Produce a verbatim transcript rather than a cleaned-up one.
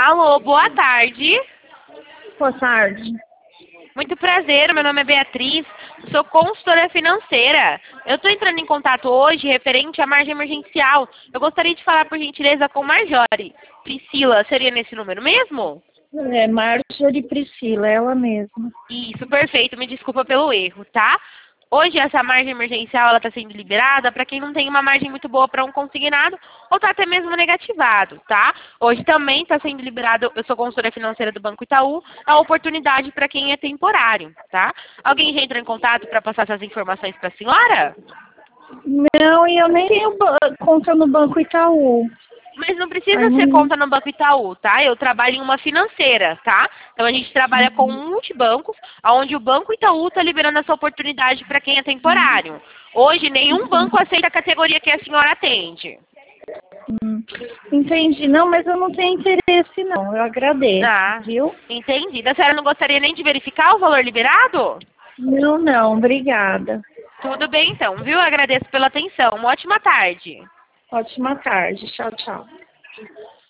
Alô, boa tarde. Boa tarde. Muito prazer, meu nome é Beatriz, sou consultora financeira. Eu estou entrando em contato hoje referente à margem emergencial. Eu gostaria de falar, por gentileza, com Marjorie. Priscila, seria nesse número mesmo? É Marjorie Priscila, ela mesma. Isso, perfeito. Me desculpa pelo erro, tá? Hoje essa margem emergencial ela está sendo liberada para quem não tem uma margem muito boa para um consignado ou está até mesmo negativado, tá? Hoje também está sendo liberado, eu sou consultora financeira do Banco Itaú, a oportunidade para quem é temporário, tá? Alguém já entrou em contato para passar essas informações para a senhora? Não, e eu nem tenho ba- conta no Banco Itaú. Mas não Ai, precisa ser não- conta no Banco Itaú, tá? Eu trabalho em uma financeira, tá? Então a gente trabalha com multibancos, onde o Banco Itaú está liberando essa oportunidade para quem é temporário. Hoje nenhum banco aceita a categoria que a senhora atende. Hum, Entendi. Não, mas eu não tenho interesse, não. Eu agradeço, Ah, viu? entendi. A senhora não gostaria nem de verificar o valor liberado? Não, não. Obrigada. Tudo bem então, viu? Agradeço pela atenção. Uma ótima tarde. Ótima tarde. Tchau, tchau.